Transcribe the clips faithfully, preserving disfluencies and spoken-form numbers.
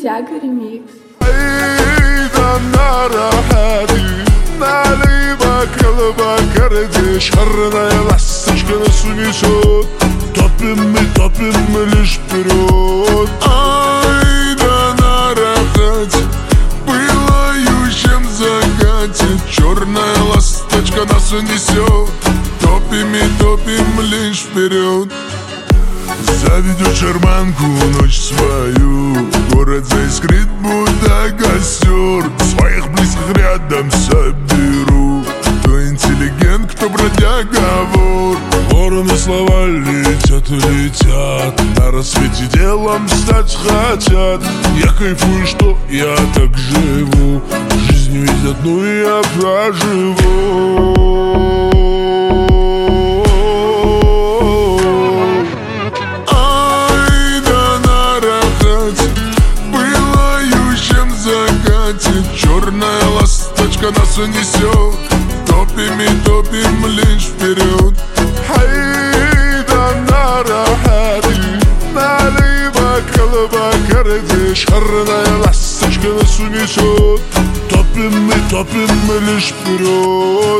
Тяга ремикс. Эй, да на рахате, налево колба городе, шарная ласточка нас унесет. Топим мы, топим мы лишь вперед. Ай, да на рахате, пылающем закате, черная ласточка нас унесет. Топим и топим лишь вперед. Заведет шарманку ночь свою, город заискрит, будто костер. Своих близких рядом соберу, кто интеллигент, кто бродяга, вор. Вороны слова летят и летят, на рассвете делом стать хотят. Я кайфую, что я так живу, жизнь ведь одну я проживу. Черная ласточка нас унесет. Топим и топим лишь вперед. Хай, да на рахате, налево колба городе, шарная ласточка нас унесет. Топим и топим лишь вперед.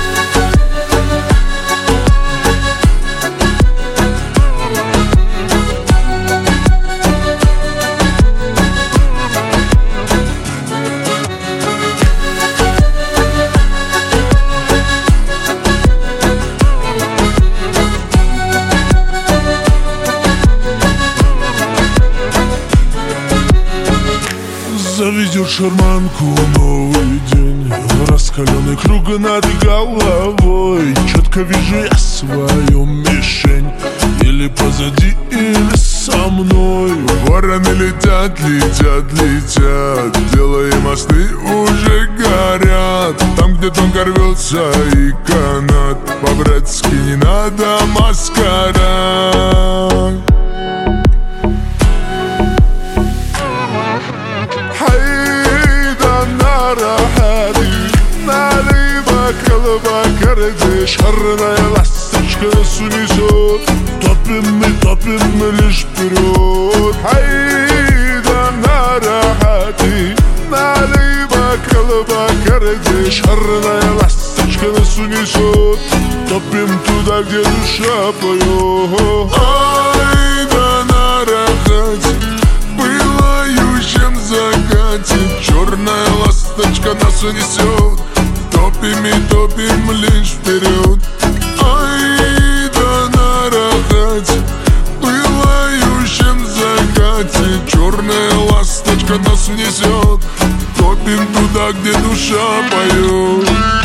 Заведет шарманку новый день, раскаленный круг над головой. Четко вижу я свою мишень, или позади, или со мной. Вороны летят, летят, летят, делая мосты уже горят. Там, где тонко рвется и канат, по-братски не надо маскарад. Колба городе, шарная ласточка нас унесет. Топим мы, топим лишь вперед. Ай, да на рахате, налево колба городе, шарная ласточка нас унесет. Топим туда, где душа поет. Ай, да на рахате, пылающем закате, черная ласточка нас унесет. Топим и топим лишь вперед. Ай, да на рахате, пылающем закате, черная ласточка нас унесет. Топим туда, где душа поет.